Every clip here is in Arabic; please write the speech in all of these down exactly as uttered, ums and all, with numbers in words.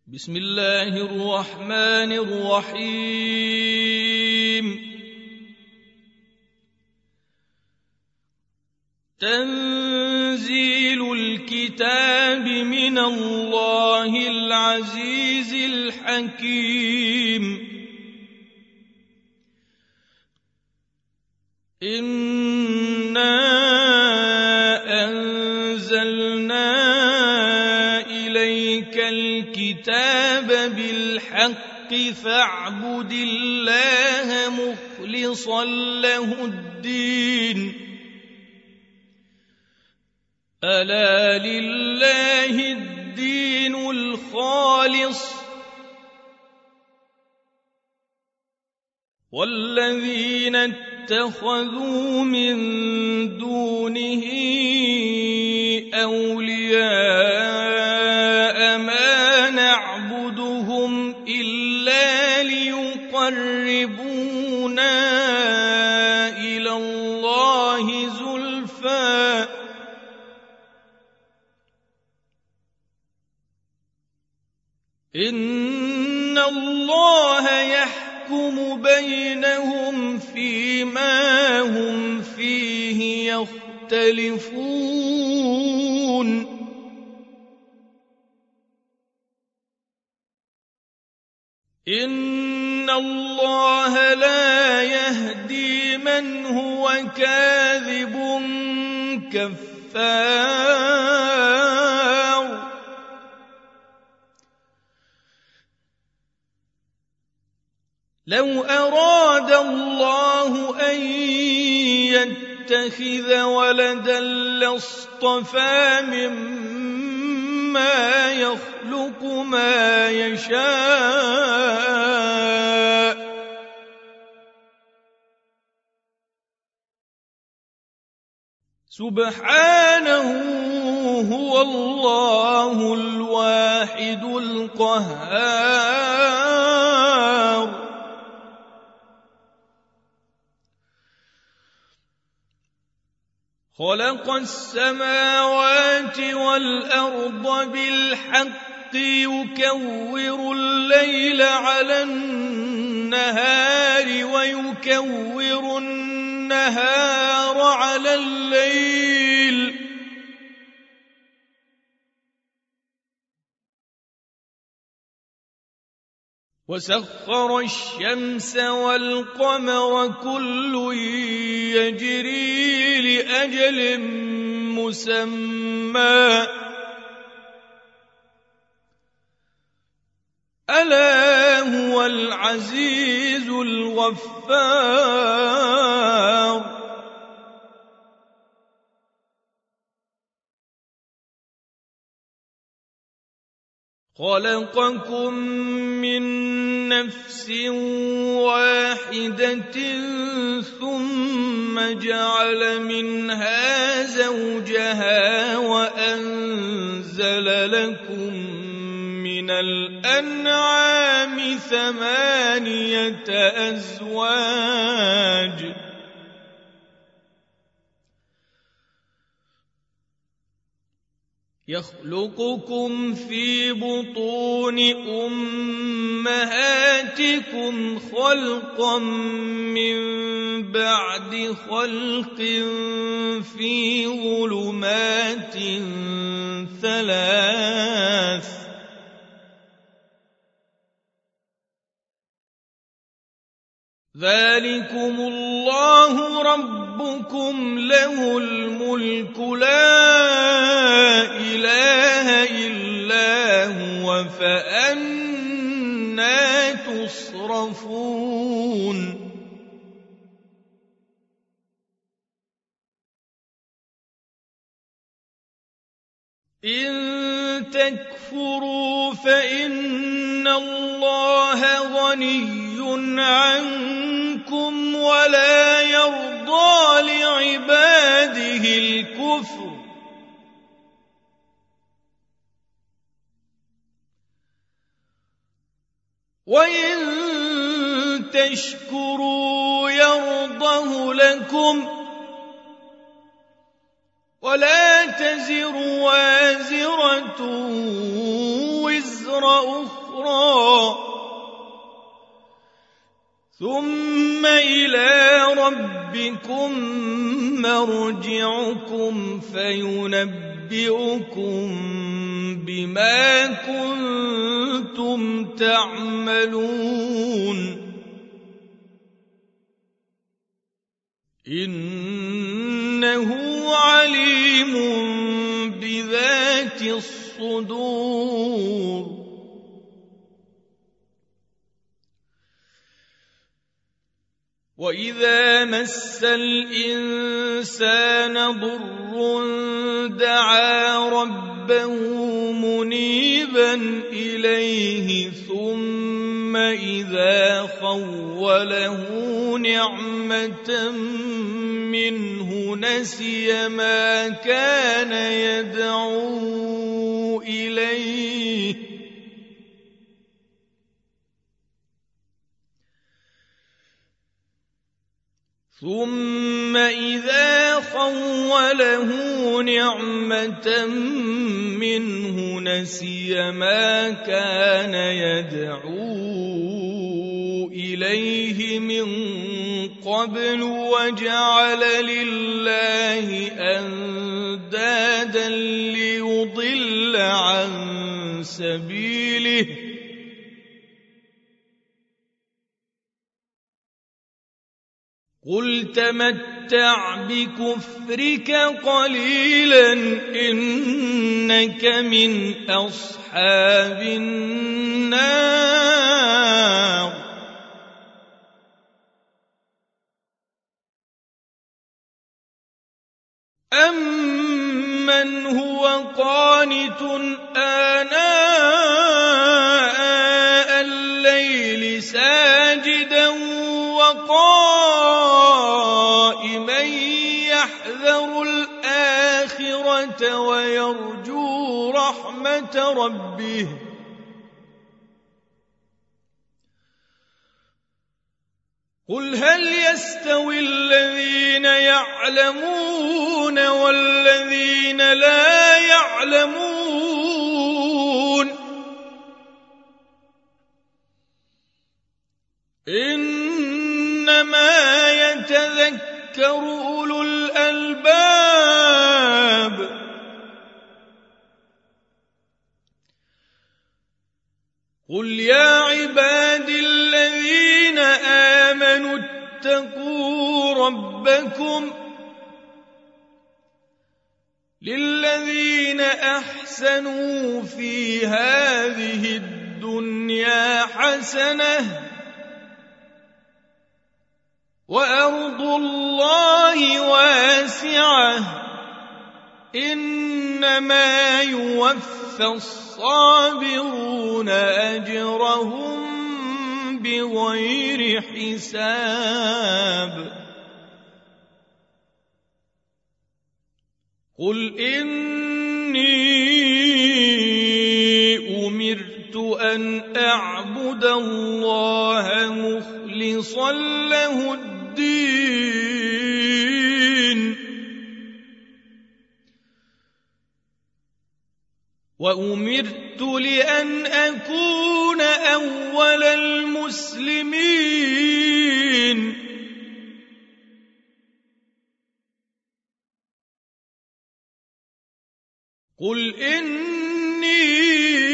بسم الله الرحمن الرحيم تنزيل الكتاب من الله العزيز الحكيم إنا أنزلنا إليك الكتاب بالحق فاعبد الله مخلصا له الدين ألا لله الدين الخالص والذين اتخذوا من دونه أولياء ما نعبدهم إلا ليقربونا إلى الله زلفى إن الله يحكم بينهم فيما هم فيه يختلفون إن الله لا يهدي من هو كاذب كفار لو أراد الله أن يتخذ ولدا لاصطفى مما يخلق ما يشاء سبحانه هو الله الواحد القهار خلق السماوات والأرض بالحق يكور الليل على النهار ويكور النهار على الليل وسخر الشمس والقمر كل يجري لأجل مسمى ألا هو العزيز الغفار خلقكم من نفس واحدة ثم جعل منها زوجها وأنزل لكم من الأنعام ثمانية أزواج يخلقكم في بطون أمهاتكم خلقا من بعد خلق في ظلمات ثلاث ذلكم الله ربكم له الملك لا إله إلا هو فأنى تصرفون إن تكفروا فإن الله غني عنكم ولا يرضى لعباده الكفر وإن تشكروا يرضه لكم ولا تزر وازرة وزر وزر أخرى ثم إلى ربكم مرجعكم فينبئكم بما كنتم تعملون إنه عليم بذات الصدور وإذا مس الإنسان ضر دعا ربه منيبا إليه ثم إذا خوله نعمة منه نسي ما كان يدعو إليه ثم إذا خوله نعمة منه نسي ما كان يدعو إليه من قبل وجعل لله أندادا ليضل عن سبيله قل تمتع بكفرك قليلا إنك من أصحاب النار أمن هو قانت آناء الليل ساجدا وقائما يحذر الآخرة ويرجو رحمة ربه قل هل يستوي الذين يعلمون والذين لا يعلمون إنما يتذكر أولو الألباب قل يا عبادي الذين آمنوا اتقوا ربكم للذين أحسنوا في هذه الدنيا حسنة وأرض الله واسعة إنما يوفى الصابرون أجرهم بغير حساب قل إني أمرت أن أعبد الله مخلصا له الدين وأمرت لأن أكون أول المسلمين قل إني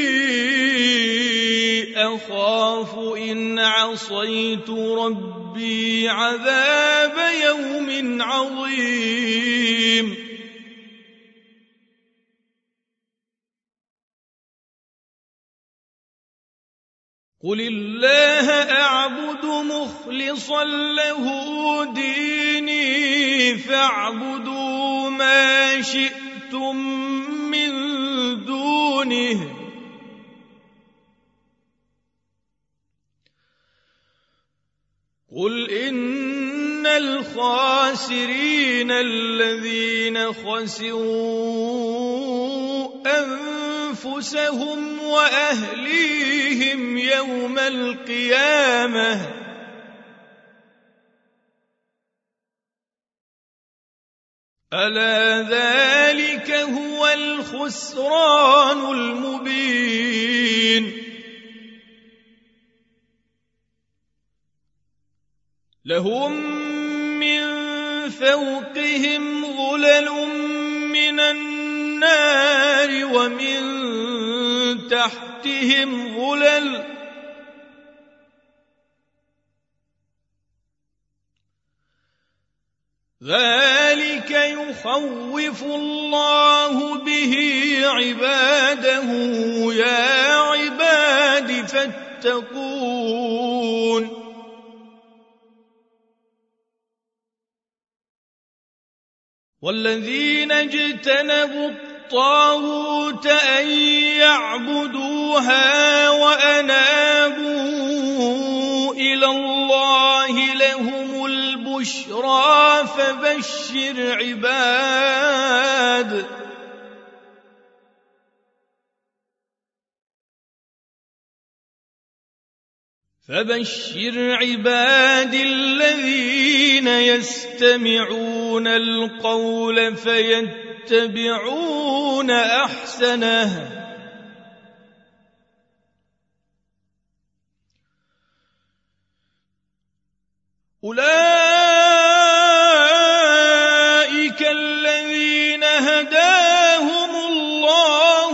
أخاف إن عصيت ربي عذاب يوم عظيم قل الله أعبد مخلصا له ديني فاعبدوا ما شئتم من دونه قل إن الخاسرين الذين خسروا أنفسهم وأهليهم يوم القيامة ألا ذلك هو الخسران المبين لهم من فوقهم ظلل من النار ومن تحتهم ظلل ذلك يخوف الله به عباده يا عباد فاتقون والذين اجتنبوا الطاغوت أن يعبدوها وأنابوا إلى الله لهم البشرى فبشر عباد فبشر عباد الذين يستمعون القول فيتبعون أحسنه أولئك الذين هداهم الله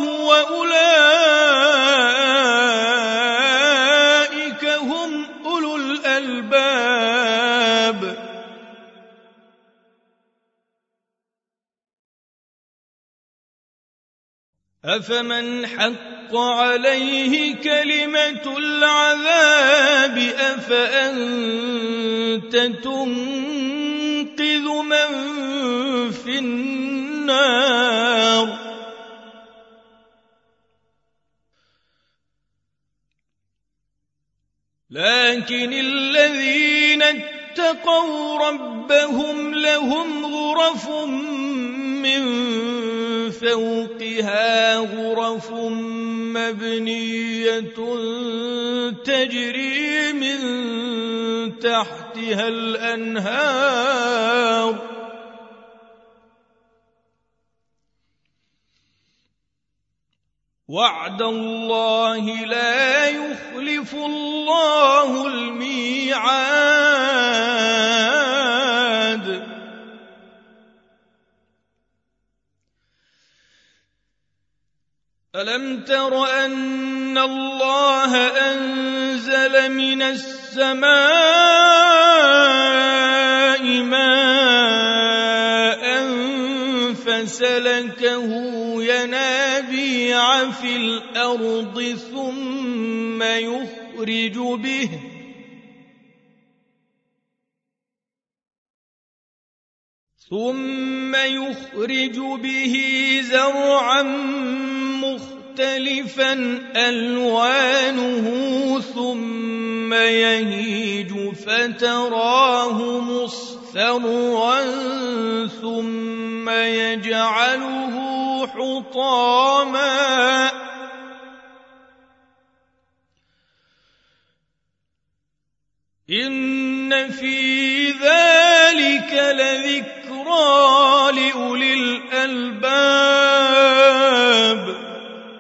وأولئك هم أولو الألباب أفمن حق عليه كلمة العذاب أفأنت تنقذ من في النار لكن الذين اتقوا ربهم لهم غرف من فوقها غرف مبنية تجري من تحتها الأنهار وعد الله لا يخلف الله الميعاد ألم تر أن الله أنزل من السماء ماء فسلكه ينابيع في الأرض ثم يخرج به ثم يخرج به زرعا مختلفا ألوانه ثم يهيج فتراه مصفرا ثم يجعله حطاما إن في ذلك لذكرى لأولي الألباب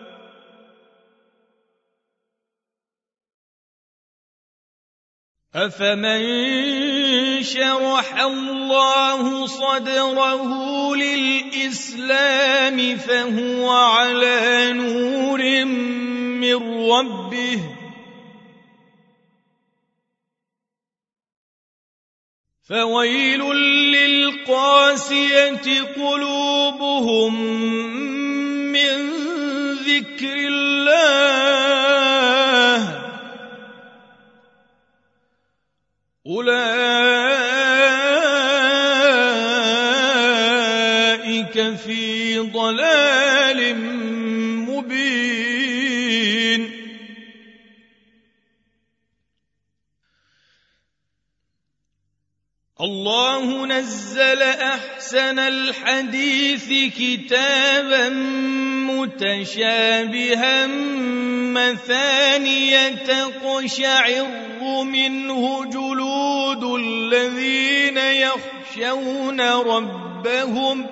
أفمن شرح الله صدره للإسلام فهو على نور من ربه فويل للقاسية قلوبهم من ذكر الله أولئك في ضلال مبين الله نزل أحسن الحديث كتابا متشابها مثانية تقشعر منه جلود الذين يخشون ربهم ربهم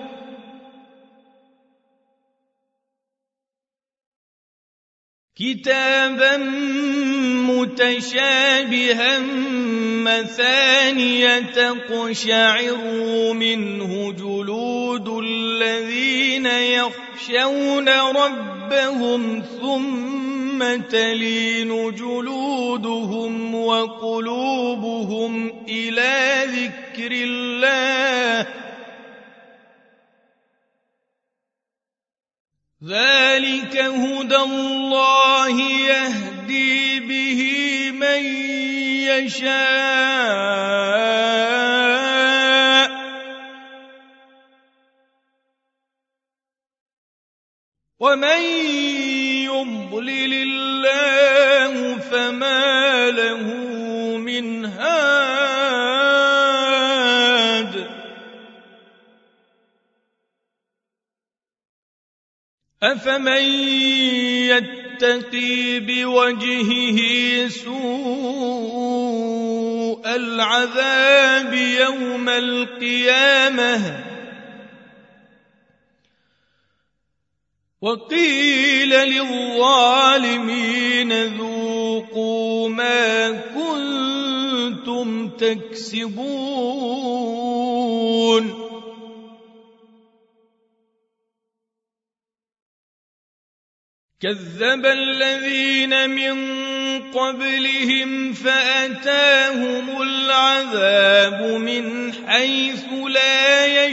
كتابا متشابها مثانية تقشعر منه جلود الذين يخشون ربهم ثم تلين جلودهم وقلوبهم إلى ذكر الله ذلك هدى الله يهدي به من يشاء ومن يضلل الله فما له من هاد أفمن يتقي بوجهه سوء العذاب يوم القيامة وقيل للظالمين ذوقوا ما كنتم تكسبون كذب الذين من قبلهم فأتاهم العذاب من حيث لا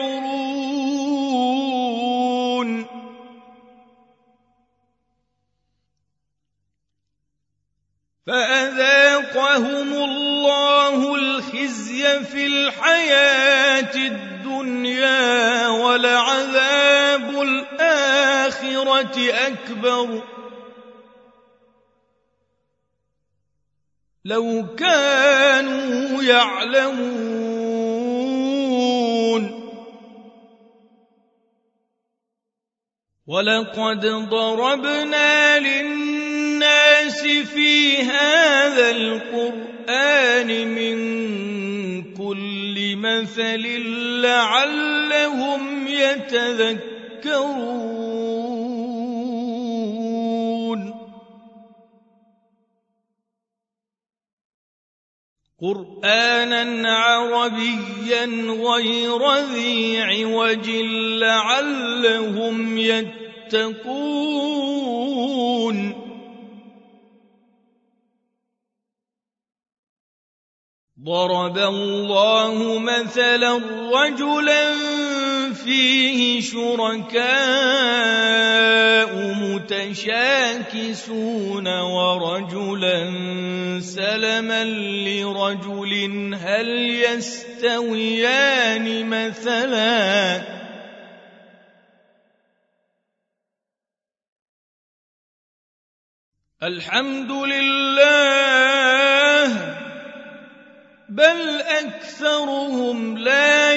يشعرون فأذاقهم الله الخزي في الحياة الدنيا ولعذاب الآخرة أكبر لو كانوا يعلمون ولقد ضربنا للناس في هذا القرآن من كل مثل لعلهم يتذكرون قرآنا عربيا غير ذي عوج لعلهم يتقون ضرب الله مثلا رجلا فيه شركاء متشاكسون ورجلا سلما لرجل هل يستويان مثلا الحمد لله بل أكثرهم لا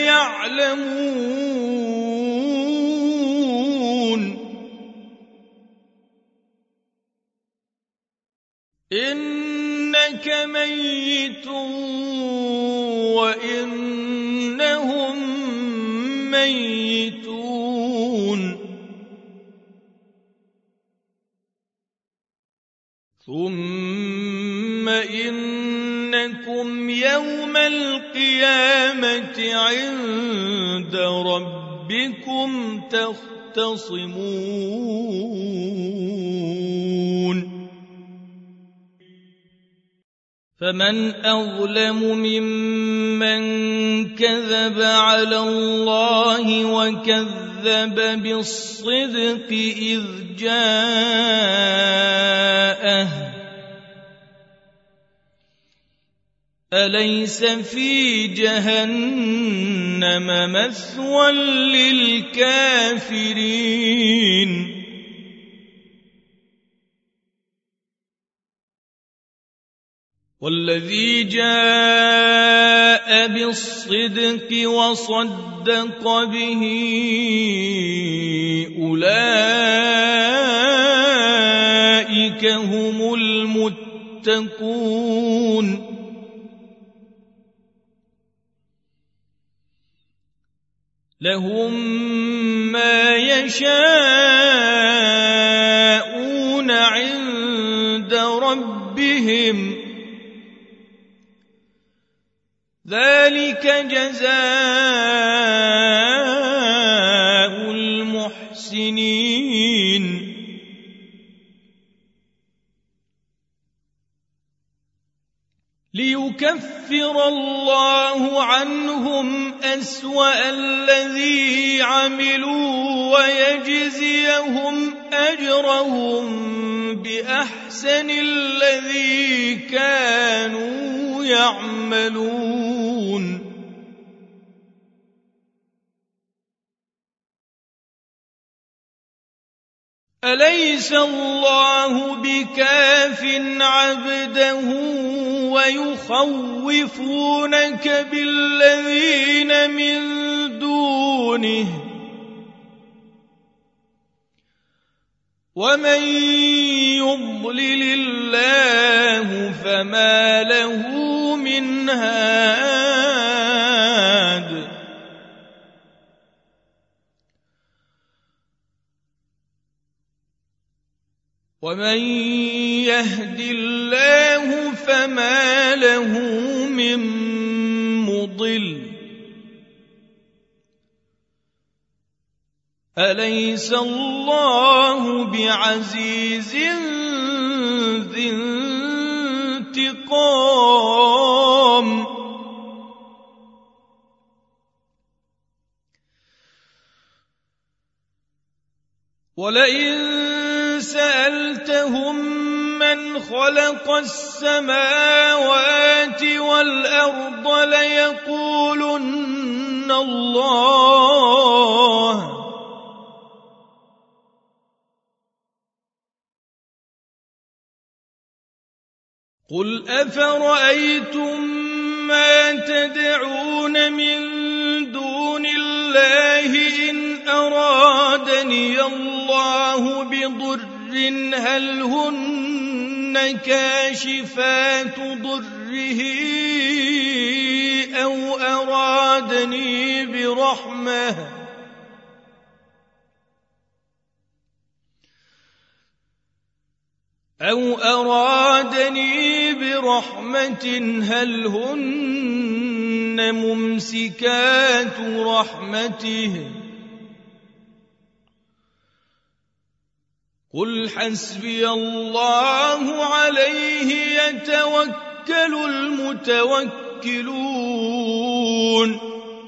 يعلمون إنك ميت وإنهم ميتون ثم إنكم يوم القيامة عند ربكم تختصمون فمن أظلم ممن كذب على الله وكذب بالصدق إذ جاءه أليس في جهنم مثوى للكافرين والذي جاء بالصدق وصدق به أولئك هم المتقون لهم ما يشاءون عند ربهم ذلك جزاء المحسنين ليكفر الله عنهم أسوأ الذي عملوا ويجزيهم أجرهم بأحسن الذي كانوا يعملون أليس الله بكاف عبده ويخوفونك بالذين من دونه ومن يضلل الله فما له من هاد ومن يهد الله فما له من مضل أليس الله بعزيز ذي انتقام ولئن سألتهم من خلق السماوات والأرض ليقولن الله قل أفرأيتم ما تدعون من دون الله إن أرادني الله بضر هل هن كاشفات ضره أو أرادني برحمة أو أرادني برحمة هل هن ممسكات رحمته قل حسبي الله عليه يتوكل المتوكلون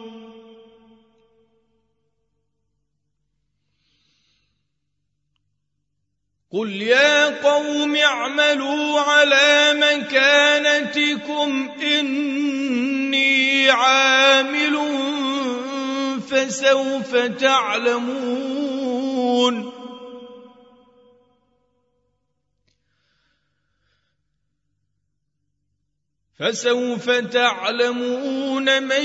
قل يا قوم اعملوا على مكانتكم إني عامل فسوف تعلمون فسوف تعلمون من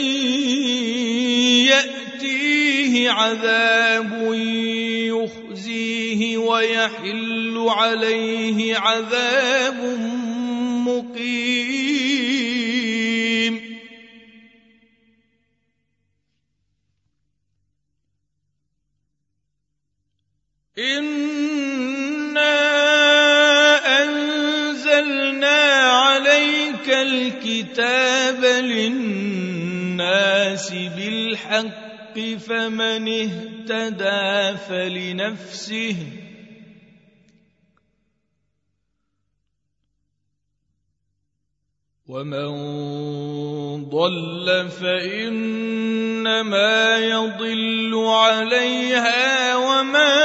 يأتيه عذاب يخزيه ويحل عليه عذاب مقيم إنا أنزلنا عليك الكتاب للناس بالحق فمن اهتدى فلنفسه ومن ضل فإنما يضل عليها وما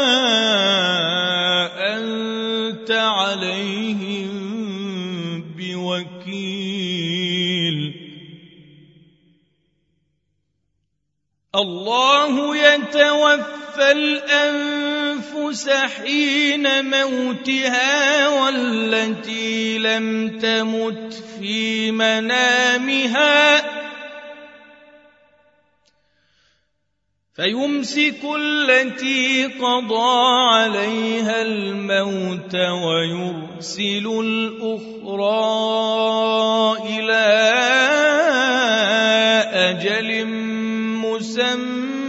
أنت عليهم بوكيل الله يتوفى الأنفس حين موتها والتي لم تمت في منامها فيمسك التي قضى عليها الموت ويرسل الأخرى إلى أجل مسمى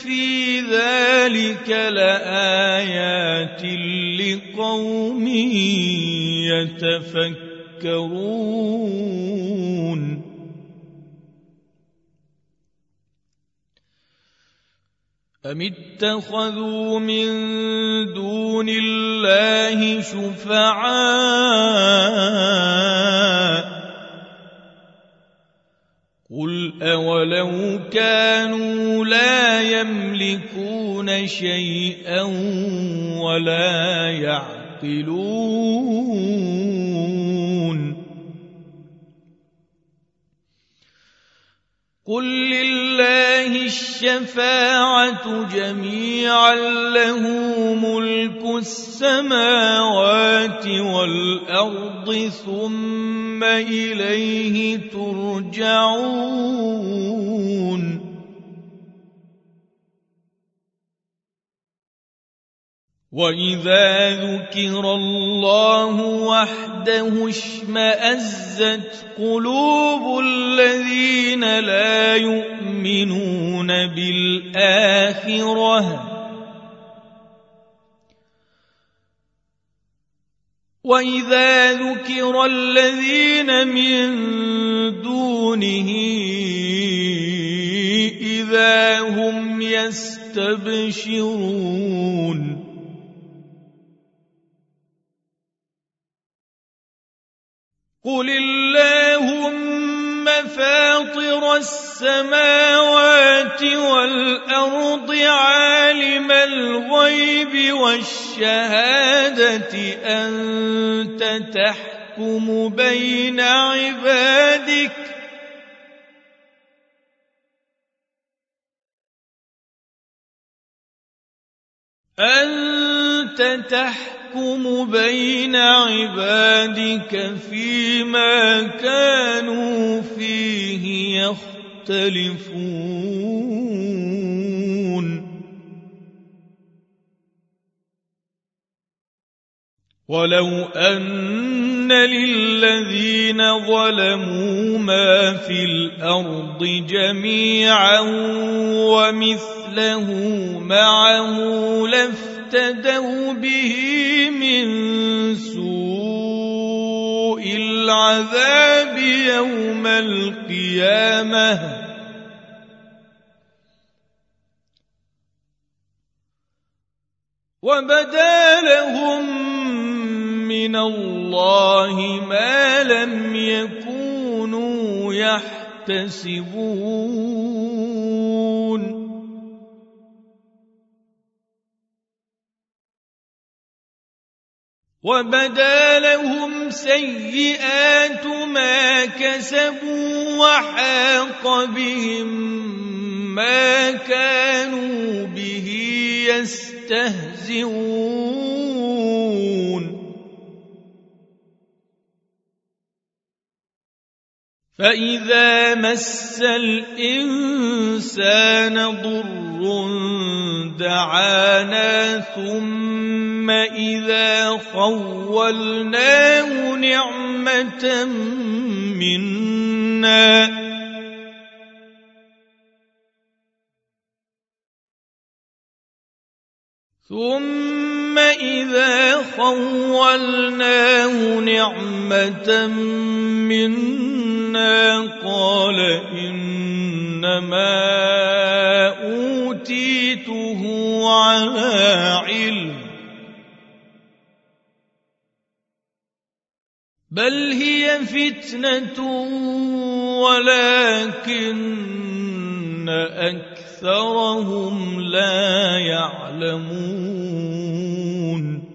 في ذلك لآيات لقوم يتفكرون أم اتخذوا من دون الله شفعاء قل أولو كانوا لا يملكون شيئا ولا يعقلون قل لله الشفاعة جميعا له ملك السماوات والأرض ثم إليه ترجعون وإذا ذكر الله وحده اشمأزت قلوب الذين لا يؤمنون بالآخرة وإذا ذكر الذين من دونه إذا هم يستبشرون قل اللهم فاطر السماوات والأرض عالم الغيب والشهادة أنت تحكم بين عبادك أنت تحكم بين عبادك فيما كانوا فيه يختلفون ولو أن للذين ظلموا ما في الأرض جميعا ومثله معه لافتدوا به من سوء العذاب يوم القيامة وبدا لهم من الله ما لم يكونوا يحتسبون وبدا لهم سيئات ما كسبوا وحاق بهم ما كانوا به يستهزئون فإذا مس الإنسان ضر دعانا ثم إذا خولناه نعمة منا ثم إذا خولناه نعمة منا قال إنما أوتيته على علم بل هي فتنة ولكن أكثرهم لا يعلمون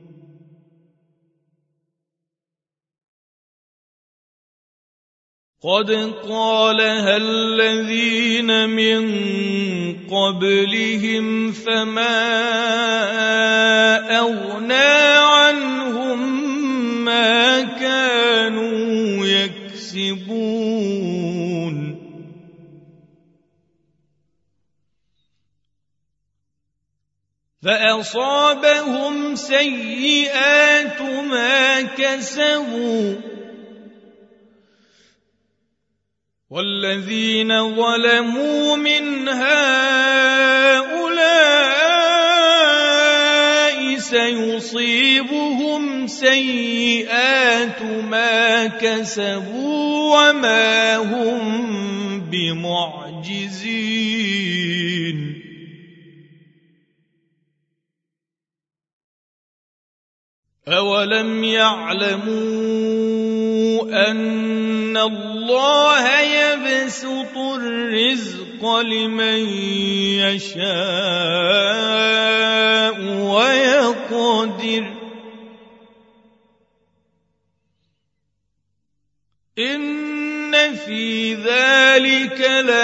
قد قالها الذين من قبلهم فما أغنى عنهم ما كانوا يكسبون فأصابهم سيئات ما كسبوا والذين ظلموا من هؤلاء تصيبهم سيئات ما كسبوا وما هم بمعجزين أولم يعلموا أن الله يبسط الرزق لمن يشاء ويقدر إن في ذلك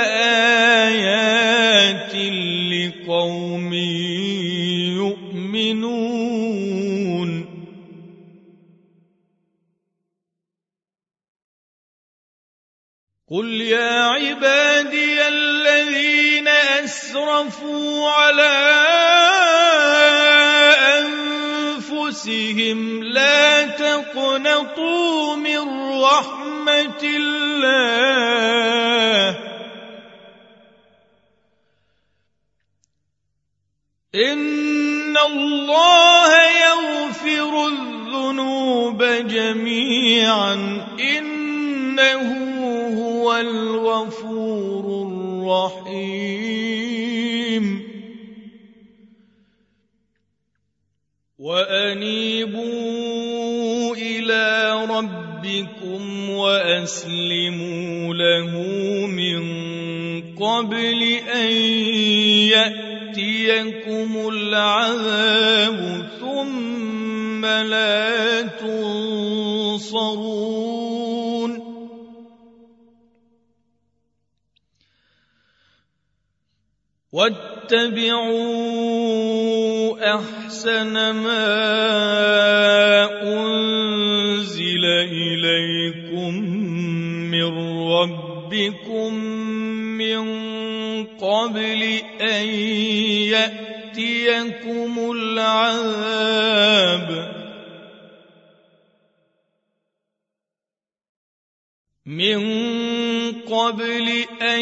لآيات لقوم يؤمنون قل يا عبادي الذين أسرفوا على أنفسهم لا تقنطوا من رحمة الله إن الله يغفر الذنوب جميعا إنه هو الغفور الرحيم وأنيبوا إلى ربكم وأسلموا له من قبل أن يأتيكم العذاب ثم لا تنصرون واتبعوا أحسن ما أنزل إليكم من ربكم من قبل أن يأتيكم العذاب من قبل أن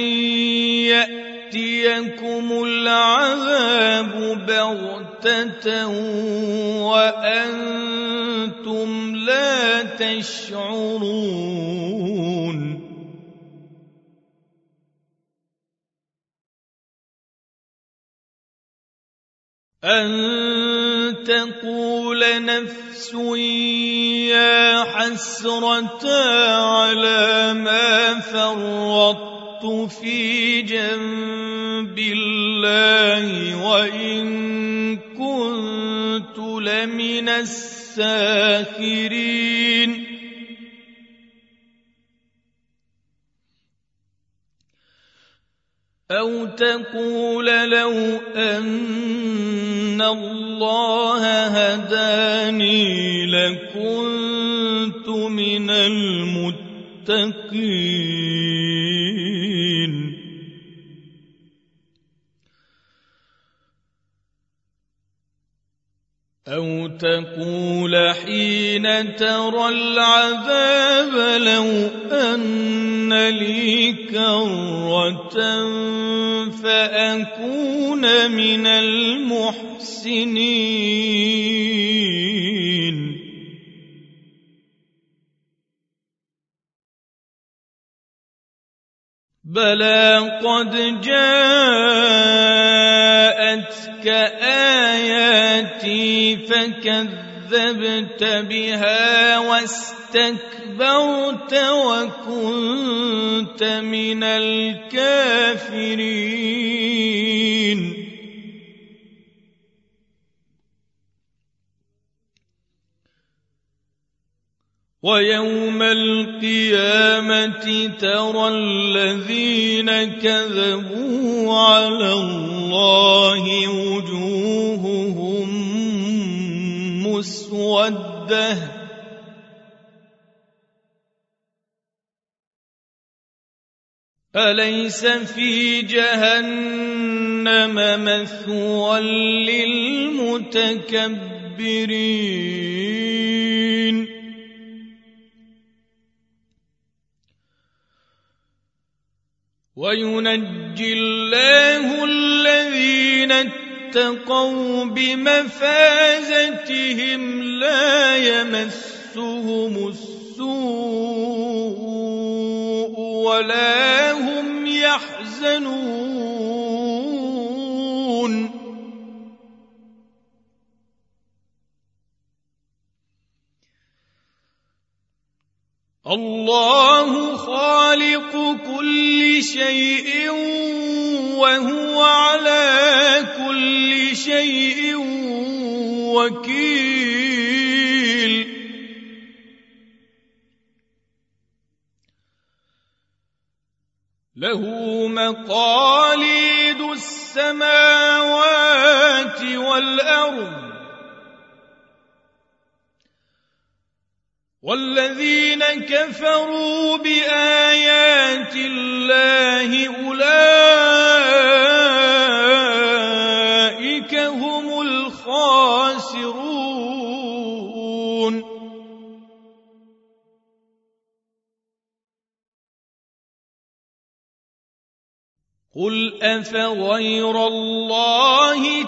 يأتيكم العذاب بغتة وأنتم لا تشعرون أن تقول نفس يا حسرة على ما فرطت في جنب الله وإن كنت لمن الساخرين أو تقول لو أن الله هداني لكنت من المتقين أو تقول حين ترى العذاب لو أن لي كرة فأكون من المحسنين بلى قد جاءتك آياتي فكذبت بها واستكبرت وكنت من الكافرين ويوم القيامة ترى الذين كذبوا على الله وجوههم مسودة أليس في جهنم مثوى للمتكبرين وينجي الله الذين اتقوا بمفازتهم لا يمسهم السوء ولا هم يحزنون الله خالق كل شيء وهو على كل شيء وكيل له مقاليد السماوات والأرض والذين كفروا بآيات الله أولئك هم الخاسرون قل أفغير الله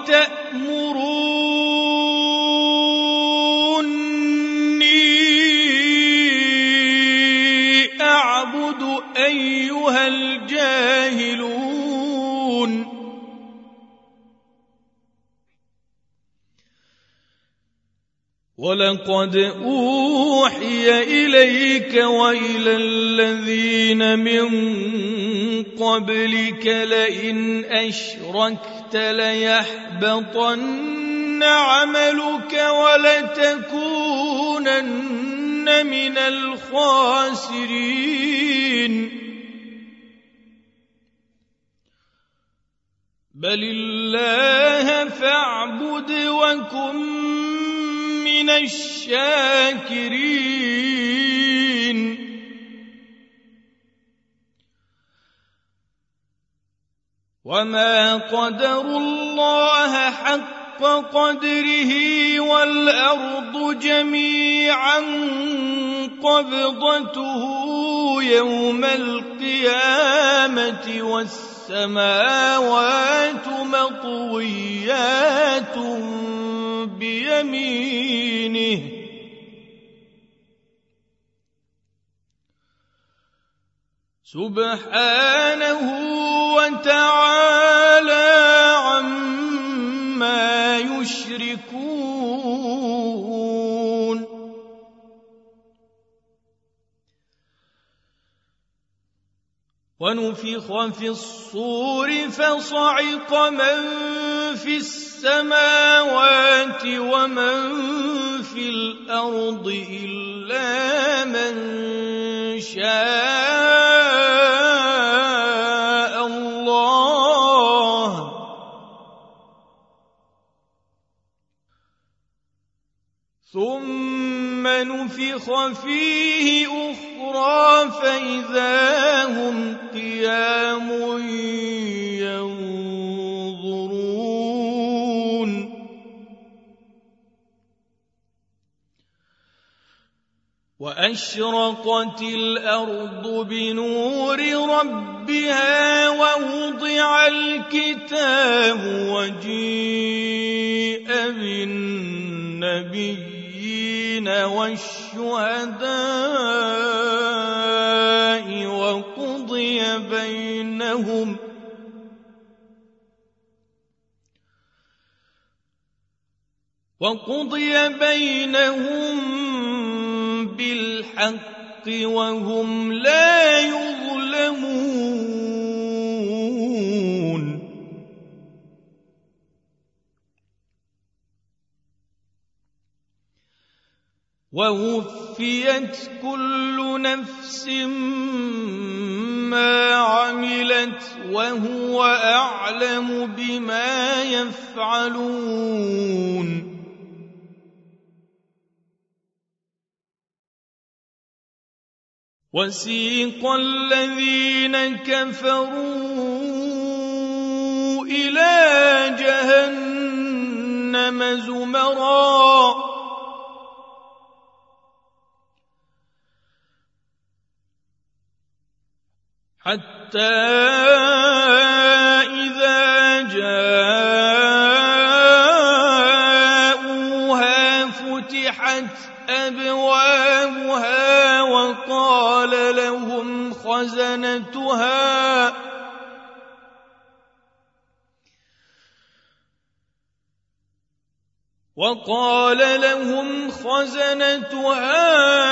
تأمروني أعبد أيها الجاهلون ولقد أوحي إليك وإلى الذين من قبلك لئن أشركت ليحبطن عملك ولتكونن من الخاسرين بل الله فاعبد وكن من الشاكرين وما قدروا الله حق قدره والأرض جميعا قبضته يوم القيامة والسماوات مطويات بيمينه سبحانه وتعالى عما يشركون ونفخ في الصور فصعق من في السماوات ومن في الأرض إلا من شاء الله ثم نفخ فيه أخرى فإذا هم قيام ينظرون وأشرقت الأرض بنور ربها ووضع الكتاب وجيء بالنبيين والشهداء وقضي بينهم وقضي بينهم بالحق وهم لا يظلمون ووفيت كل نفس ما عملت وهو أعلم بما يفعلون وسيق الذين كفروا إلى جهنم زمرا حتى إذا جاء أبوابها وقال لهم خزنتها وقال لهم خزنتها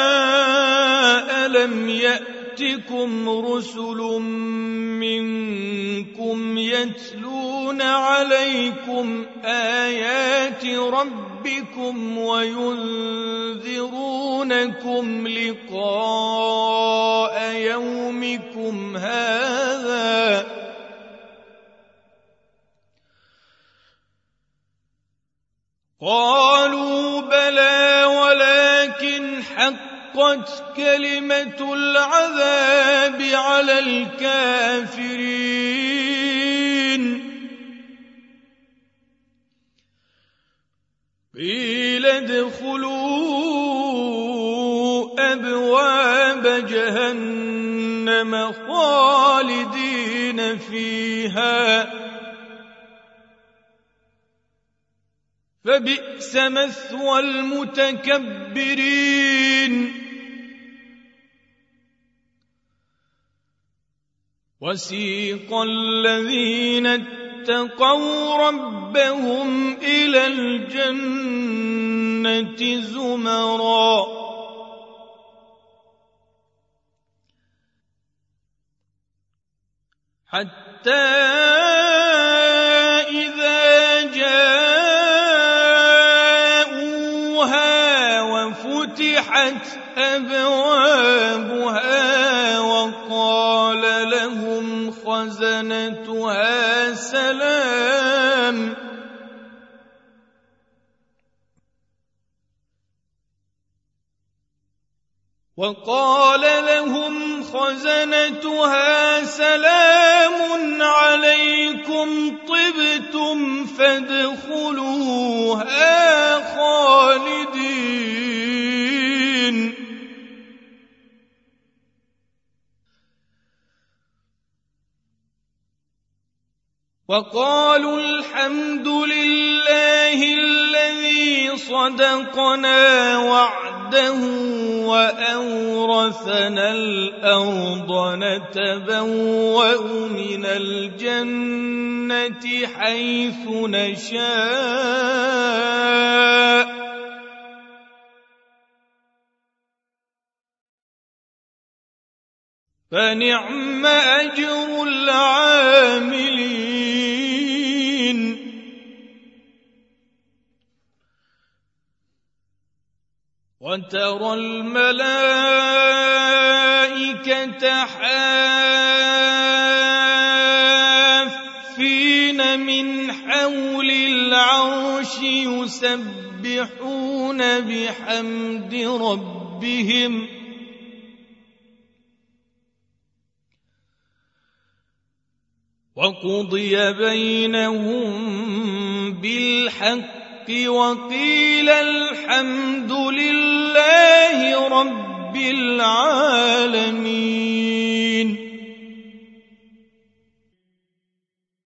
ألم يأتكم رسل منكم يتلون عليكم آيات ربكم وينذرونكم لقاء يومكم هذا قالوا بلى ولكن حقت كلمة العذاب على الكافرين قيل ادخلوا أبواب جهنم خالدين فيها فبئس مثوى المتكبرين وسيق الذين اتقوا ربهم إلى الجنة زمرا حتى فتحت أبوابها وقال لهم خزنتها سلام وقال لهم خزنتها سلام عليكم طبتم فادخلوها خالدين وقالوا الحمد لله الذي صدقنا وعده وأورثنا الأرض نتبوأ من الجنة حيث نشاء فنعم أجر العاملين وترى الملائكة حافين من حول العرش يسبحون بحمد ربهم وقضي بينهم بالحق وقيل الحمد لله رب العالمين